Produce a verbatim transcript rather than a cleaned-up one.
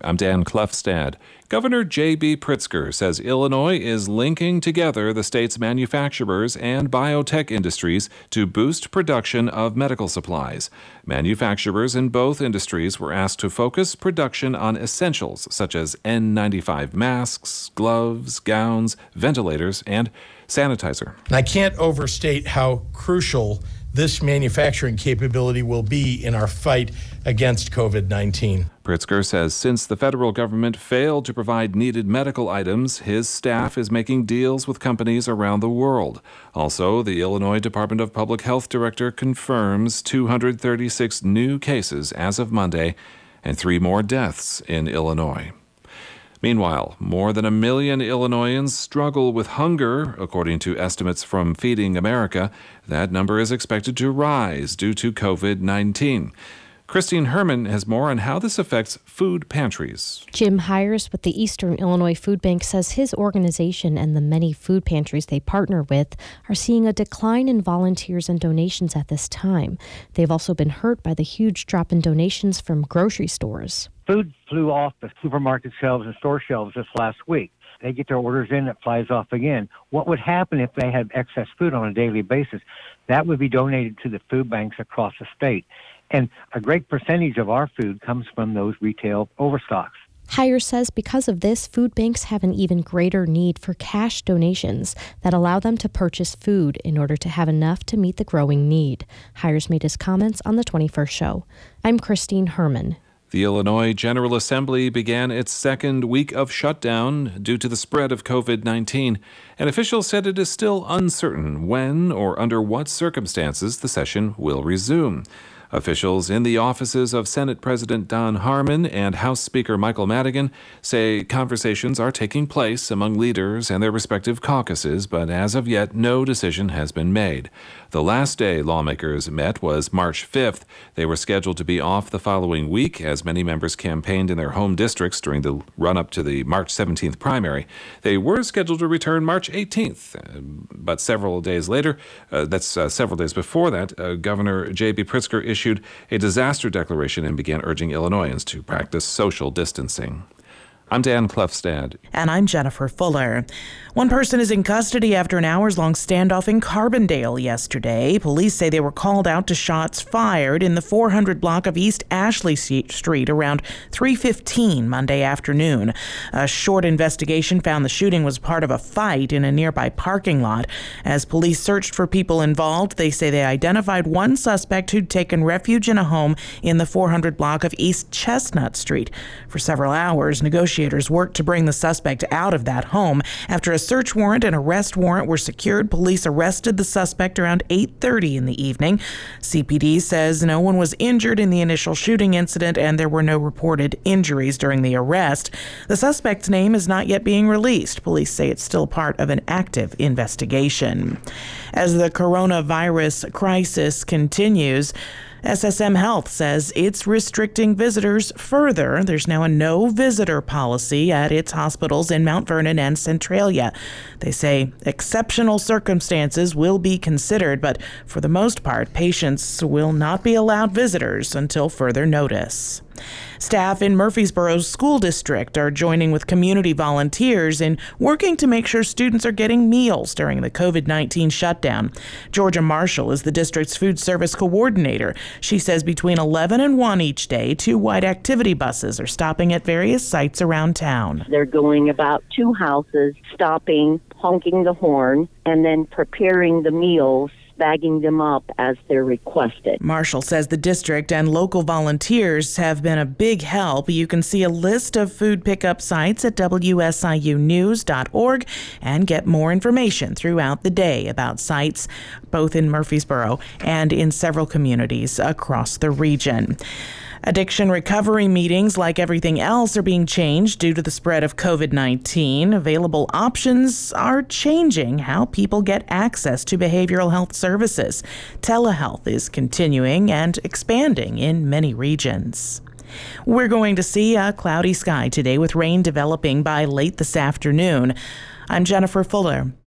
I'm Dan Klefstad. Governor J B. Pritzker says Illinois is linking together the state's manufacturers and biotech industries to boost production of medical supplies. Manufacturers in both industries were asked to focus production on essentials such as N ninety-five masks, gloves, gowns, ventilators, and sanitizer. I can't overstate how crucial this manufacturing capability will be in our fight against COVID nineteen. Pritzker says since the federal government failed to provide needed medical items, his staff is making deals with companies around the world. Also, the Illinois Department of Public Health director confirms two hundred thirty-six new cases as of Monday and three more deaths in Illinois. Meanwhile, more than a million Illinoisans struggle with hunger, according to estimates from Feeding America. That number is expected to rise due to COVID nineteen. Christine Herman has more on how this affects food pantries. Jim Hires with the Eastern Illinois Food Bank says his organization and the many food pantries they partner with are seeing a decline in volunteers and donations at this time. They've also been hurt by the huge drop in donations from grocery stores. Food flew off the supermarket shelves and store shelves this last week. They get their orders in, it flies off again. What would happen if they had excess food on a daily basis? That would be donated to the food banks across the state. And a great percentage of our food comes from those retail overstocks. Hire says because of this, food banks have an even greater need for cash donations that allow them to purchase food in order to have enough to meet the growing need. Hires made his comments on the twenty-first show. I'm Christine Herman. The Illinois General Assembly began its second week of shutdown due to the spread of COVID nineteen, and officials said it is still uncertain when or under what circumstances the session will resume. Officials in the offices of Senate President Don Harmon and House Speaker Michael Madigan say conversations are taking place among leaders and their respective caucuses, but as of yet, no decision has been made. The last day lawmakers met was March fifth. They were scheduled to be off the following week as many members campaigned in their home districts during the run-up to the March seventeenth primary. They were scheduled to return March eighteenth, but several days later, uh, that's uh, several days before that, uh, Governor J B. Pritzker issued a disaster declaration and began urging Illinoisans to practice social distancing. I'm Dan Klefstad. And I'm Jennifer Fuller. One person is in custody after an hours-long standoff in Carbondale yesterday. Police say they were called out to shots fired in the four hundred block of East Ashley Street around three fifteen Monday afternoon. A short investigation found the shooting was part of a fight in a nearby parking lot. As police searched for people involved, they say they identified one suspect who'd taken refuge in a home in the four hundred block of East Chestnut Street. For several hours, negotiators worked to bring the suspect out of that home. After a search warrant and arrest warrant were secured, police arrested the suspect around eight thirty in the evening. C P D says no one was injured in the initial shooting incident and there were no reported injuries during the arrest. The suspect's name is not yet being released. Police say it's still part of an active investigation. As the coronavirus crisis continues, S S M Health says it's restricting visitors further. There's now a no visitor policy at its hospitals in Mount Vernon and Centralia. They say exceptional circumstances will be considered, but for the most part, patients will not be allowed visitors until further notice. Staff in Murfreesboro's school district are joining with community volunteers in working to make sure students are getting meals during the COVID nineteen shutdown. Georgia Marshall is the district's food service coordinator. She says between eleven and one each day, two white activity buses are stopping at various sites around town. They're going about two houses, stopping, honking the horn, and then preparing the meals, bagging them up as they're requested. Marshall says the district and local volunteers have been a big help. You can see a list of food pickup sites at W S I U news dot org and get more information throughout the day about sites both in Murfreesboro and in several communities across the region. Addiction recovery meetings, like everything else, are being changed due to the spread of COVID nineteen. Available options are changing how people get access to behavioral health services. Telehealth is continuing and expanding in many regions. We're going to see a cloudy sky today with rain developing by late this afternoon. I'm Jennifer Fuller.